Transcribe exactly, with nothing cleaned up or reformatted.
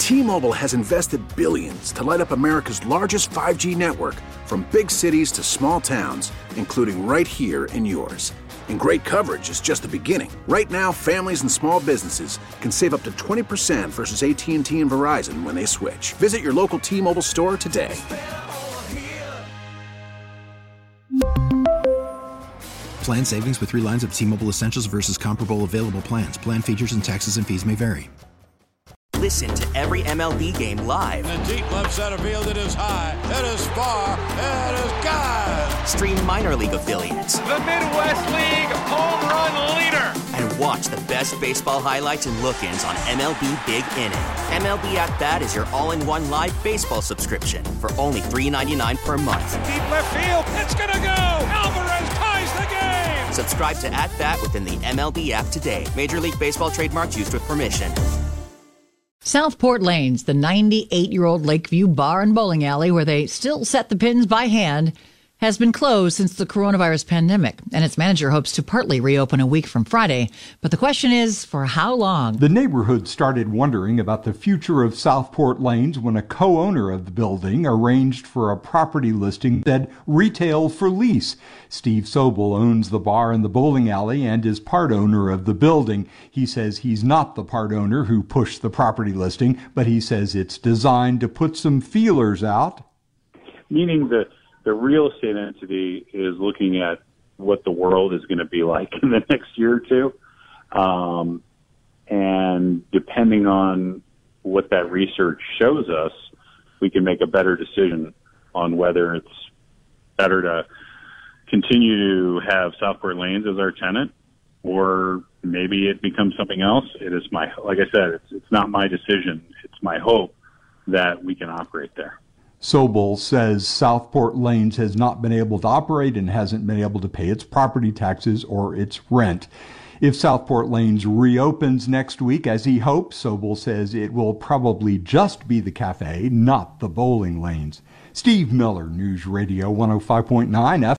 T-Mobile has invested billions to light up America's largest five G network, from big cities to small towns, including right here in yours. And great coverage is just the beginning. Right now, families and small businesses can save up to twenty percent versus A T and T and Verizon when they switch. Visit your local T-Mobile store today. Plan savings with three lines of T-Mobile Essentials versus comparable available plans. Plan features and taxes and fees may vary. Listen to every M L B game live. In the deep left center field, it is high, it is far, it is gone. Stream minor league affiliates. The Midwest League home run leader. And watch the best baseball highlights and look-ins on M L B Big Inning. M L B At Bat is your all-in-one live baseball subscription for only three dollars and ninety-nine cents per month. Deep left field, it's gonna go. Alvarez ties the game. Subscribe to At Bat within the M L B app today. Major League Baseball trademarks used with permission. Southport Lanes, the ninety-eight-year-old Lakeview Bar and Bowling Alley, where they still set the pins by hand, has been closed since the coronavirus pandemic, and its manager hopes to partly reopen a week from Friday. But the question is, for how long? The neighborhood started wondering about the future of Southport Lanes when a co-owner of the building arranged for a property listing that retail for lease. Steve Sobel owns the bar and the bowling alley and is part owner of the building. He says he's not the part owner who pushed the property listing, but he says it's designed to put some feelers out. Meaning that the real estate entity is looking at what the world is going to be like in the next year or two. Um, and depending on what that research shows us, we can make a better decision on whether it's better to continue to have Southport Lanes as our tenant, or maybe it becomes something else. It is my, like I said, it's, it's not my decision. It's my hope that we can operate there. Sobel says Southport Lanes has not been able to operate and hasn't been able to pay its property taxes or its rent. If Southport Lanes reopens next week, as he hopes, Sobel says it will probably just be the cafe, not the bowling lanes. Steve Miller, News Radio one oh five point nine F M.